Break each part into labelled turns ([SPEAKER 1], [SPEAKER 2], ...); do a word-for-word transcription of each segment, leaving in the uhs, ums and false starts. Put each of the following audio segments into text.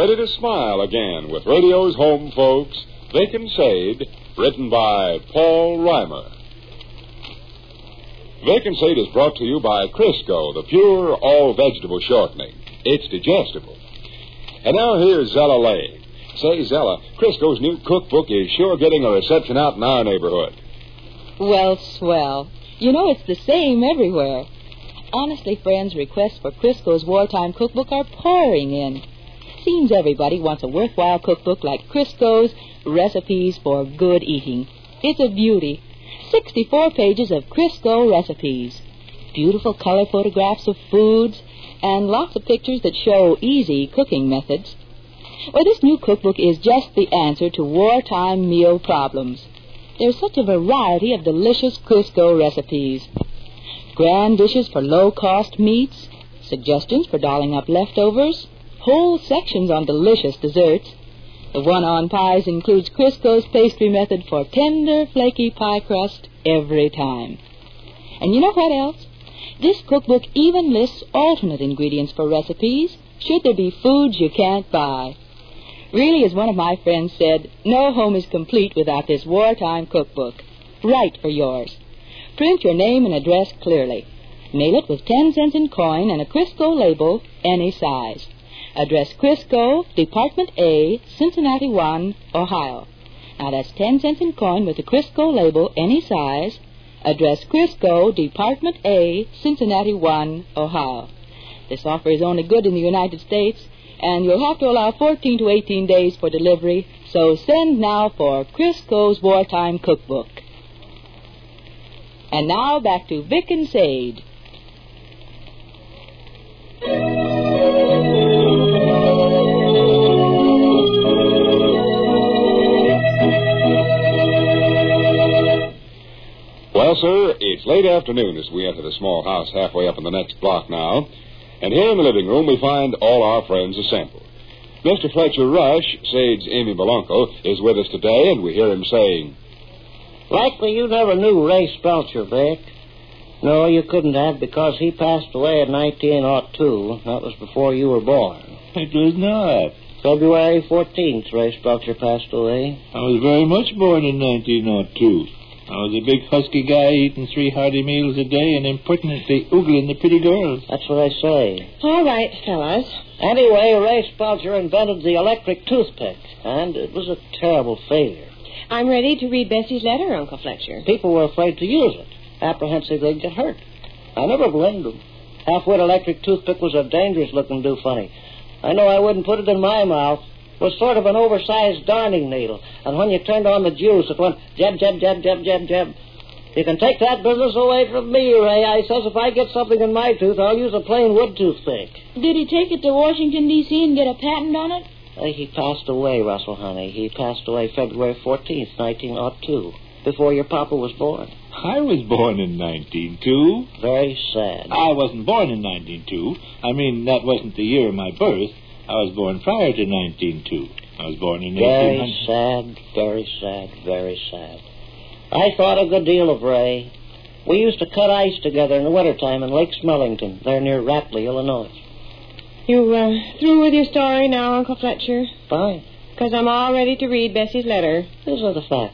[SPEAKER 1] ready to smile again with radio's home folks, Vic and Sade, written by Paul Reimer. Vic and Sade is brought to you by Crisco, the pure all-vegetable shortening. It's digestible. And now here's Zella Lay. Say, Zella, Crisco's new cookbook is sure getting a reception out in our neighborhood.
[SPEAKER 2] Well, swell. You know, it's the same everywhere. Honestly, friends, requests for Crisco's wartime cookbook are pouring in. Seems everybody wants a worthwhile cookbook like Crisco's Recipes for Good Eating. It's a beauty. sixty-four pages of Crisco recipes. Beautiful color photographs of foods and lots of pictures that show easy cooking methods. Well, this new cookbook is just the answer to wartime meal problems. There's such a variety of delicious Crisco recipes. Grand dishes for low-cost meats, suggestions for dolling up leftovers, whole sections on delicious desserts. The one on pies includes Crisco's pastry method for tender, flaky pie crust every time. And you know what else? This cookbook even lists alternate ingredients for recipes, should there be foods you can't buy. Really, as one of my friends said, no home is complete without this wartime cookbook. Write for yours. Print your name and address clearly. Mail it with ten cents in coin and a Crisco label, any size. Address Crisco, Department A, Cincinnati one, Ohio. Now that's ten cents in coin with a Crisco label, any size. Address Crisco, Department A, Cincinnati one, Ohio. This offer is only good in the United States, and you'll have to allow fourteen to eighteen days for delivery, so send now for Crisco's Wartime Cookbook. And now back to Vic and Sade.
[SPEAKER 1] Well, sir, it's late afternoon as we enter the small house halfway up in the next block now. And here in the living room we find all our friends assembled. Mister Fletcher Rush, Sade's amiable uncle, is with us today, and we hear him saying,
[SPEAKER 3] "Likely you never knew Ray Spelcher, Vic." "No, you couldn't have, because he passed away in nineteen oh two. That was before you were born."
[SPEAKER 4] "It was not.
[SPEAKER 3] February fourteenth, Ray Spelcher passed away.
[SPEAKER 4] I was very much born in nineteen oh two. I was a big husky guy eating three hearty meals a day and impertinently oogling the pretty girls."
[SPEAKER 3] That's what I say.
[SPEAKER 5] All right, fellas.
[SPEAKER 3] Anyway, Ray Spelcher invented the electric toothpick, and it was a terrible failure.
[SPEAKER 5] I'm ready to read Bessie's letter, Uncle Fletcher.
[SPEAKER 3] People were afraid to use it, apprehensive they'd get hurt. I never blamed them. Half-wit electric toothpick was a dangerous-looking do-funny. I know I wouldn't put it in my mouth. It was sort of an oversized darning needle, and when you turned on the juice, it went jab, jab, jab, jab, jab, jab. "You can take that business away from me, Ray," I says. "If I get something in my tooth, I'll use a plain wood toothpick."
[SPEAKER 6] Did he take it to Washington, D C and get a patent on it?
[SPEAKER 3] Uh, he passed away, Russell, honey. He passed away February fourteenth, nineteen oh two, before your papa was born.
[SPEAKER 4] I was born in nineteen oh two.
[SPEAKER 3] Very sad.
[SPEAKER 4] I wasn't born in nineteen oh two. I mean, that wasn't the year of my birth. I was born prior to nineteen oh two. I was born in eighteen hundred.
[SPEAKER 3] Very sad, very sad, very sad. I thought a good deal of Ray. We used to cut ice together in the wintertime in Lake Smellington, there near Rapley, Illinois.
[SPEAKER 5] You uh, through with your story now, Uncle Fletcher?
[SPEAKER 3] Fine.
[SPEAKER 5] Because I'm all ready to read Bessie's letter.
[SPEAKER 3] Those are the facts.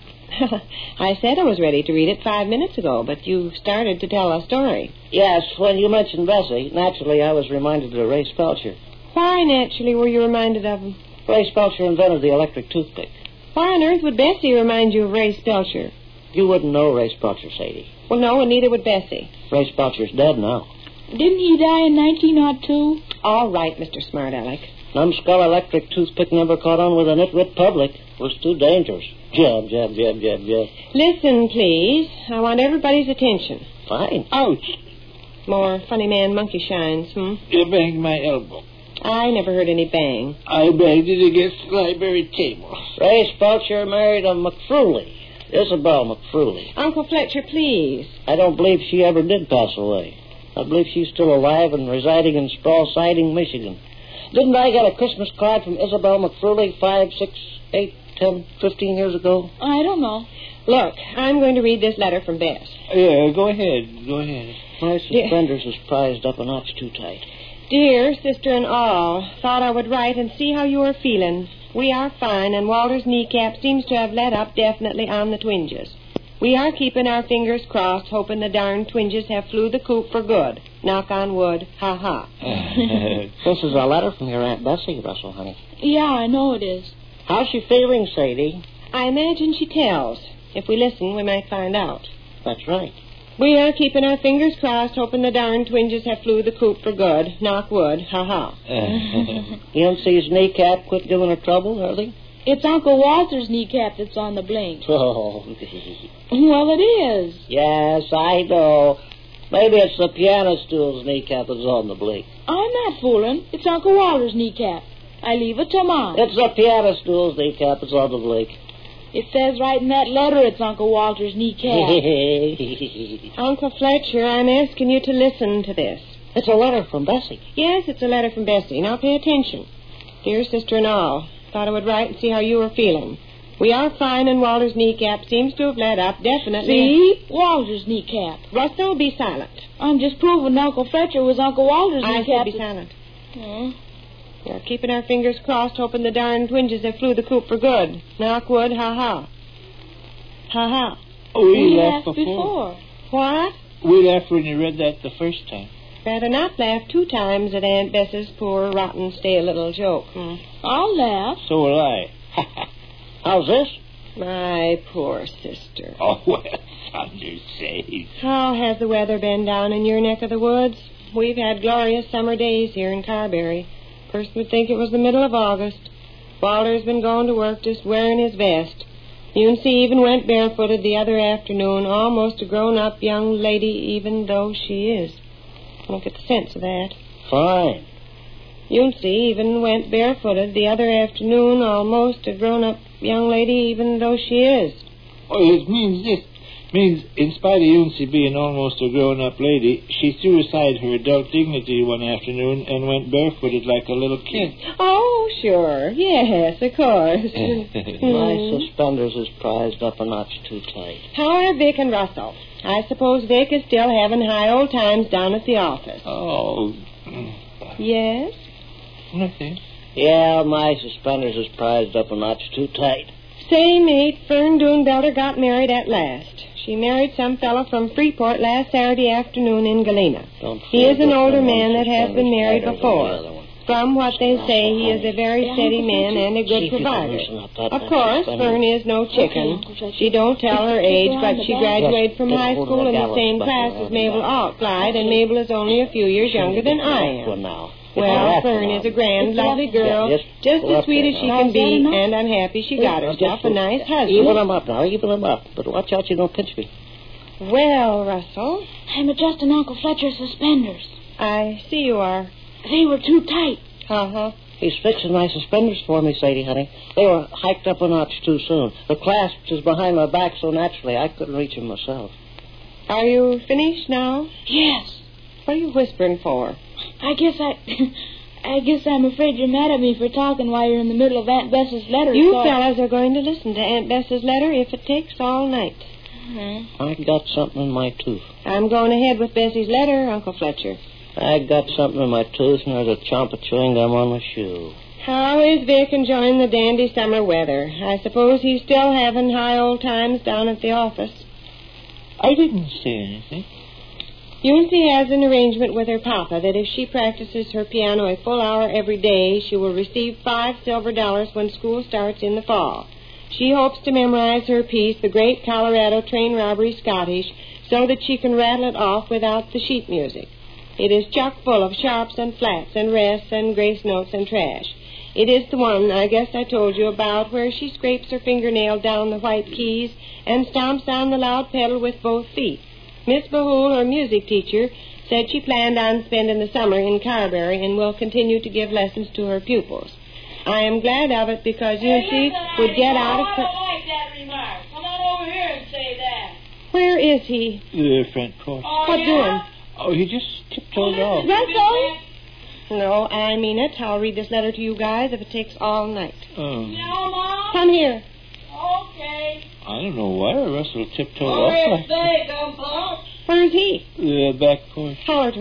[SPEAKER 5] I said I was ready to read it five minutes ago, but you started to tell a story.
[SPEAKER 3] Yes, when you mentioned Bessie, naturally I was reminded of Ray Spelcher.
[SPEAKER 5] Why, naturally, were you reminded of him?
[SPEAKER 3] Ray Spelcher invented the electric toothpick.
[SPEAKER 5] Why on earth would Bessie remind you of Ray Spelcher?
[SPEAKER 3] You wouldn't know Ray Spelcher, Sadie.
[SPEAKER 5] Well, no, and neither would Bessie.
[SPEAKER 3] Ray Spelcher's dead now.
[SPEAKER 6] Didn't he die in nineteen oh two?
[SPEAKER 5] All right, Mister Smart Aleck.
[SPEAKER 3] Numbskull electric toothpick never caught on with a nitwit public. It was too dangerous. Jab, jab, jab, jab, jab.
[SPEAKER 5] Listen, please. I want everybody's attention.
[SPEAKER 3] Fine.
[SPEAKER 4] Ouch!
[SPEAKER 5] More funny man monkey shines, hmm?
[SPEAKER 4] You banged my elbow.
[SPEAKER 5] I never heard any bang.
[SPEAKER 4] I banged it against the library table.
[SPEAKER 3] Ray Spelcher married a McFrulley. Isabel McFrulley.
[SPEAKER 5] Uncle Fletcher, please.
[SPEAKER 3] I don't believe she ever did pass away. I believe she's still alive and residing in Sproul Siding, Michigan. Didn't I get a Christmas card from Isabel McFrulley five, six, eight, ten, fifteen years ago?
[SPEAKER 6] I don't know.
[SPEAKER 5] Look, I'm going to read this letter from Bess.
[SPEAKER 4] Yeah, go ahead. Go ahead.
[SPEAKER 3] My suspenders is prized up a notch too tight.
[SPEAKER 5] Dear sister and all, thought I would write and see how you are feeling. We are fine, and Walter's kneecap seems to have let up definitely on the twinges. We are keeping our fingers crossed, hoping the darn twinges have flew the coop for good. Knock on wood, ha-ha.
[SPEAKER 3] This is a letter from your Aunt Bessie, Russell, honey.
[SPEAKER 6] Yeah, I know it is.
[SPEAKER 3] How's she feeling, Sadie?
[SPEAKER 5] I imagine she tells. If we listen, we might find out.
[SPEAKER 3] That's right.
[SPEAKER 5] We are keeping our fingers crossed, hoping the darn twinges have flew the coop for good. Knock wood, ha-ha.
[SPEAKER 3] U N C's kneecap quit giving her trouble, early?
[SPEAKER 6] It's Uncle Walter's kneecap that's on the blink.
[SPEAKER 3] Oh.
[SPEAKER 6] Well, it is.
[SPEAKER 3] Yes, I know. Maybe it's the piano stool's kneecap that's on the blink.
[SPEAKER 6] I'm not fooling. It's Uncle Walter's kneecap. I leave it to Mom.
[SPEAKER 3] It's the piano stool's kneecap that's on the blink.
[SPEAKER 6] It says right in that letter it's Uncle Walter's kneecap.
[SPEAKER 5] Uncle Fletcher, I'm asking you to listen to this.
[SPEAKER 3] It's a letter from Bessie.
[SPEAKER 5] Yes, it's a letter from Bessie. Now pay attention. Dear sister and all, thought I would write and see how you were feeling. We are fine, and Walter's kneecap seems to have let up definitely.
[SPEAKER 6] See? Walter's kneecap.
[SPEAKER 5] Russell, be silent.
[SPEAKER 6] I'm just proving Uncle Fletcher was Uncle Walter's
[SPEAKER 5] I
[SPEAKER 6] kneecap.
[SPEAKER 5] said be silent.
[SPEAKER 6] Hmm?
[SPEAKER 5] We're keeping our fingers crossed, hoping the darn twinges have flew the coop for good. Knock wood, ha-ha. Ha-ha.
[SPEAKER 4] Oh, we,
[SPEAKER 6] We
[SPEAKER 4] laughed
[SPEAKER 6] laughed
[SPEAKER 4] before.
[SPEAKER 6] before.
[SPEAKER 5] What?
[SPEAKER 4] We laughed when you read that the first time.
[SPEAKER 5] Rather not laugh two times at Aunt Bess's poor, rotten, stale little joke. Hmm.
[SPEAKER 6] I'll laugh.
[SPEAKER 4] So will I.
[SPEAKER 3] How's this?
[SPEAKER 5] My poor sister.
[SPEAKER 4] Oh, well, thunder sakes.
[SPEAKER 5] How has the weather been down in your neck of the woods? We've had glorious summer days here in Carberry. Person would think it was the middle of August. Walter's been going to work just wearing his vest. U N C even went barefooted the other afternoon, almost a grown-up young lady, even though she is. I don't get the sense of that.
[SPEAKER 3] Fine.
[SPEAKER 5] U N C even went barefooted the other afternoon, almost a grown-up young lady, even though she is.
[SPEAKER 4] Oh, it means this. Means, in spite of U N C being almost a grown-up lady, she threw aside her adult dignity one afternoon and went barefooted like a little kid.
[SPEAKER 5] Oh, sure. Yes, of course.
[SPEAKER 3] My suspenders is prized up a notch too tight.
[SPEAKER 5] How are Vic and Russell? I suppose Vic is still having high old times down at the office.
[SPEAKER 4] Oh.
[SPEAKER 5] Yes?
[SPEAKER 4] Nothing.
[SPEAKER 3] Yeah, my suspenders is prized up a notch too tight.
[SPEAKER 5] Say, mate, Fern Doonbelter got married at last. She married some fellow from Freeport last Saturday afternoon in Galena.
[SPEAKER 3] Don't
[SPEAKER 5] He is an
[SPEAKER 3] feel
[SPEAKER 5] older
[SPEAKER 3] good
[SPEAKER 5] man
[SPEAKER 3] when
[SPEAKER 5] that has been
[SPEAKER 3] suspenders
[SPEAKER 5] married
[SPEAKER 3] tighter than
[SPEAKER 5] before.
[SPEAKER 3] the other one.
[SPEAKER 5] From what they say, he is a very steady man and a
[SPEAKER 3] See
[SPEAKER 5] good
[SPEAKER 3] if you can
[SPEAKER 5] provider.
[SPEAKER 3] loosen up that
[SPEAKER 5] Of
[SPEAKER 3] nice
[SPEAKER 5] course,
[SPEAKER 3] suspender.
[SPEAKER 5] Fern is no chicken.
[SPEAKER 6] Okay.
[SPEAKER 5] She don't tell her age, but she graduated from
[SPEAKER 3] Yes,
[SPEAKER 5] high
[SPEAKER 3] get hold of
[SPEAKER 5] school
[SPEAKER 3] the
[SPEAKER 5] in the
[SPEAKER 3] gallows
[SPEAKER 5] same
[SPEAKER 3] button
[SPEAKER 5] class
[SPEAKER 3] around
[SPEAKER 5] as
[SPEAKER 3] the
[SPEAKER 5] Mabel
[SPEAKER 3] back.
[SPEAKER 5] Altclyde, and Mabel is only a few years younger than I
[SPEAKER 3] Well,
[SPEAKER 5] am.
[SPEAKER 3] now.
[SPEAKER 5] Well, Fern is a grand, lovely girl,
[SPEAKER 3] Yes,
[SPEAKER 5] just
[SPEAKER 3] well,
[SPEAKER 5] as sweet
[SPEAKER 3] okay,
[SPEAKER 5] as she
[SPEAKER 3] now.
[SPEAKER 5] can
[SPEAKER 6] Is that
[SPEAKER 5] be,
[SPEAKER 6] enough?
[SPEAKER 5] and I'm happy she got
[SPEAKER 3] Well,
[SPEAKER 5] herself
[SPEAKER 3] just
[SPEAKER 5] a nice
[SPEAKER 3] Even
[SPEAKER 5] husband.
[SPEAKER 3] them up now, even them up. But watch out you don't pinch me.
[SPEAKER 5] Well, Russell,
[SPEAKER 6] I'm adjusting Uncle Fletcher's suspenders.
[SPEAKER 5] I see you are.
[SPEAKER 6] They were too tight.
[SPEAKER 5] Uh-huh.
[SPEAKER 3] He's fixing my suspenders for me, Sadie, honey. They were hiked up a notch too soon. The clasps is behind my back so naturally I couldn't reach them myself.
[SPEAKER 5] Are you finished now?
[SPEAKER 6] Yes.
[SPEAKER 5] What are you whispering for?
[SPEAKER 6] I guess I... I guess I'm afraid you're mad at me for talking while you're in the middle of Aunt Bess's letter.
[SPEAKER 5] You
[SPEAKER 6] so...
[SPEAKER 5] fellas are going to listen to Aunt Bess's letter if it takes all night.
[SPEAKER 6] Hmm.
[SPEAKER 3] I got something in my tooth.
[SPEAKER 5] I'm going ahead with Bessie's letter, Uncle Fletcher.
[SPEAKER 3] I got something in my tooth and there's a chomp of chewing gum on my shoe.
[SPEAKER 5] How is Vic enjoying the dandy summer weather? I suppose he's still having high old times down at the office.
[SPEAKER 4] I didn't say anything.
[SPEAKER 5] U N C has an arrangement with her papa that if she practices her piano a full hour every day, she will receive five silver dollars when school starts in the fall. She hopes to memorize her piece, The Great Colorado Train Robbery Scottish, so that she can rattle it off without the sheet music. It is chock full of sharps and flats and rests and grace notes and trash. It is the one I guess I told you about where she scrapes her fingernail down the white keys and stomps on the loud pedal with both feet. Miss Bahul, her music teacher, said she planned on spending the summer in Carberry and will continue to give lessons to her pupils. I am glad of it because U N C would get out of...
[SPEAKER 6] I don't like that remark. Come on over here and say that.
[SPEAKER 5] Where is he?
[SPEAKER 4] The front porch.
[SPEAKER 6] Oh,
[SPEAKER 5] What
[SPEAKER 6] yeah?
[SPEAKER 5] doing?
[SPEAKER 4] Oh, he just tiptoed off.
[SPEAKER 5] Russell? No, I mean it. I'll read this letter to you guys if it takes all night.
[SPEAKER 4] Oh.
[SPEAKER 6] No, Mom?
[SPEAKER 5] Come here.
[SPEAKER 6] Okay.
[SPEAKER 4] I don't know why Russell tiptoed
[SPEAKER 6] Over
[SPEAKER 4] off
[SPEAKER 6] here,
[SPEAKER 4] like that.
[SPEAKER 6] say, Gumpo.
[SPEAKER 5] Where's he?
[SPEAKER 4] The back porch.
[SPEAKER 5] Holler to him.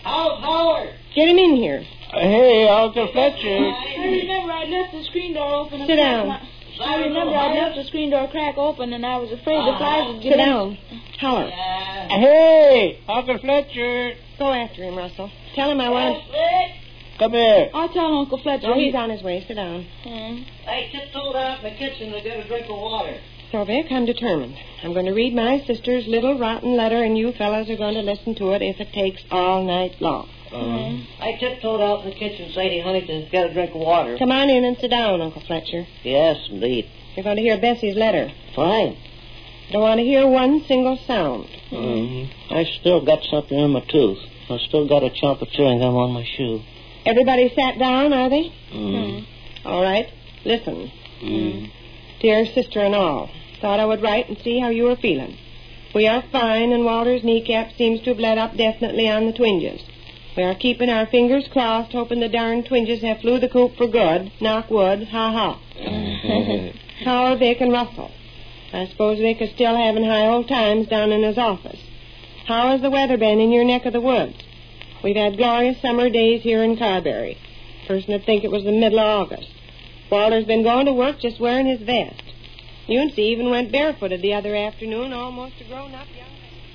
[SPEAKER 3] How's Howard?
[SPEAKER 5] Get him in here.
[SPEAKER 4] Uh, hey, Uncle Fletcher.
[SPEAKER 6] I remember I left the screen door open. and
[SPEAKER 5] Sit
[SPEAKER 6] cracked
[SPEAKER 5] down.
[SPEAKER 6] my- I remember I left the screen door crack open, and I was afraid the flies would get
[SPEAKER 5] Sit
[SPEAKER 6] in.
[SPEAKER 5] down. Howard.
[SPEAKER 4] Hey, Uncle Fletcher.
[SPEAKER 5] Go after him, Russell. Tell him I want...
[SPEAKER 4] Come here.
[SPEAKER 6] I'll tell Uncle Fletcher.
[SPEAKER 5] Oh, he's on his way. Sit down.
[SPEAKER 6] Hmm.
[SPEAKER 3] I tiptoed out in the kitchen to get a drink of water.
[SPEAKER 5] So, Vic, I'm determined. I'm going to read my sister's little rotten letter, and you fellas are going to listen to it if it takes all night long.
[SPEAKER 4] Uh,
[SPEAKER 3] I tiptoed out in the kitchen, Sadie, honey, to get a drink of water.
[SPEAKER 5] Come on in and sit down, Uncle Fletcher.
[SPEAKER 3] Yes, indeed.
[SPEAKER 5] You're going to hear Bessie's letter.
[SPEAKER 3] Fine.
[SPEAKER 5] I don't want to hear one single sound.
[SPEAKER 3] Mm. I still got something in my tooth. I still got a chunk of chewing gum on my shoe.
[SPEAKER 5] Everybody sat down, are they?
[SPEAKER 3] Mm.
[SPEAKER 5] All right. Listen.
[SPEAKER 3] Mm.
[SPEAKER 5] Dear sister and all, thought I would write and see how you are feeling. We are fine, and Walter's kneecap seems to have let up definitely on the twinges. We are keeping our fingers crossed, hoping the darn twinges have flew the coop for good. Knock wood. Ha-ha. How are Vic and Russell? I suppose Vic is still having high old times down in his office. How has the weather been in your neck of the woods? We've had glorious summer days here in Carberry. Person would think it was the middle of August. Walter's been going to work just wearing his vest. You and see even went barefooted the other afternoon, almost a grown-up young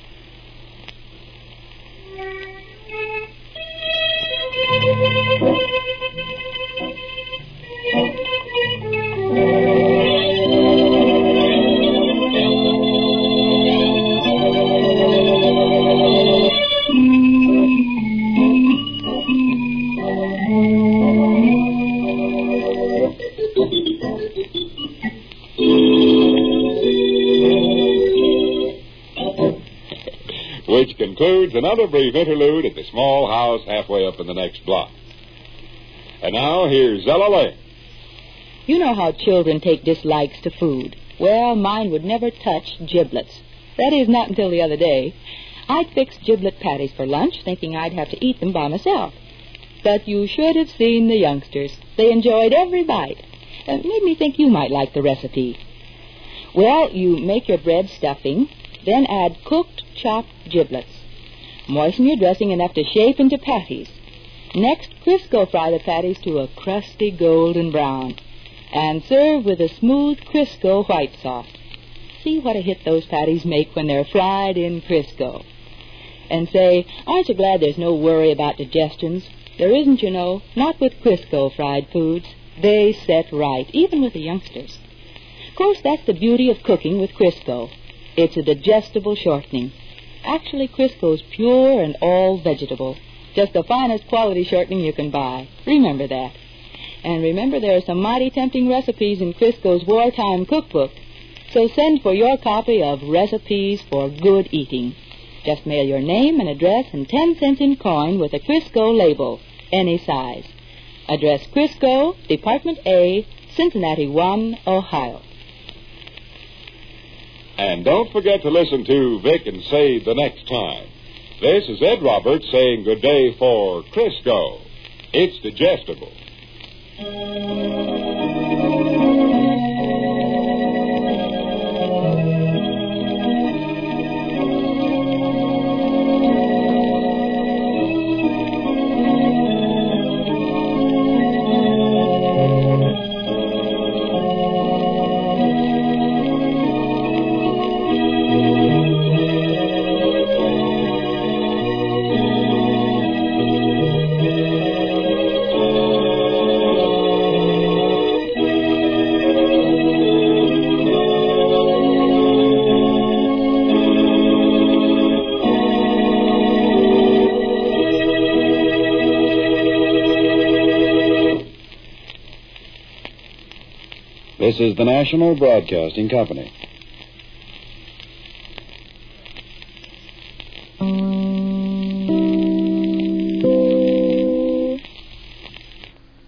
[SPEAKER 1] Which concludes another brief interlude at the small house halfway up in the next block. And now, here's Zella Lane.
[SPEAKER 2] You know how children take dislikes to food. Well, mine would never touch giblets. That is, not until the other day. I'd fixed giblet patties for lunch, thinking I'd have to eat them by myself. But you should have seen the youngsters. They enjoyed every bite. It made me think you might like the recipe. Well, you make your bread stuffing, then add cooked chopped giblets. Moisten your dressing enough to shape into patties. Next, Crisco fry the patties to a crusty golden brown. And serve with a smooth Crisco white sauce. See what a hit those patties make when they're fried in Crisco. And say, aren't you glad there's no worry about digestions? There isn't, you know, not with Crisco fried foods. They set right, even with the youngsters. Of course, that's the beauty of cooking with Crisco. It's a digestible shortening. Actually, Crisco's pure and all vegetable. Just the finest quality shortening you can buy. Remember that. And remember, there are some mighty tempting recipes in Crisco's wartime cookbook. So send for your copy of Recipes for Good Eating. Just mail your name and address and ten cents in coin with a Crisco label, any size. Address Crisco, Department A, Cincinnati one, Ohio.
[SPEAKER 1] And don't forget to listen to Vic and Sade the next time. This is Ed Roberts saying good day for Crisco. It's digestible.
[SPEAKER 7] This is the National Broadcasting Company.